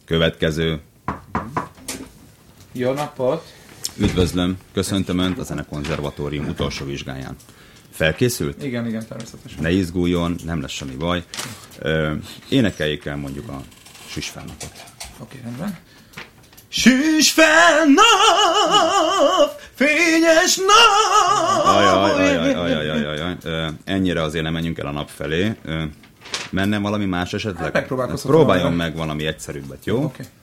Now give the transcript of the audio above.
Következő. Jó napot! Üdvözlöm, köszöntöm Önt a Zenekonzervatórium utolsó vizsgáján. Felkészült? Igen, természetesen. Ne izguljon, nem lesz semmi baj. Énekeljék el mondjuk a Süss fel napot. Oké, rendben. Süss fel nap, fényes nap! Ajaj. Ennyire azért nem menjünk el a nap felé. Menne valami más esetleg? Hát megpróbálkozhatom. Próbáljon meg valami egyszerűbbet, jó? Oké.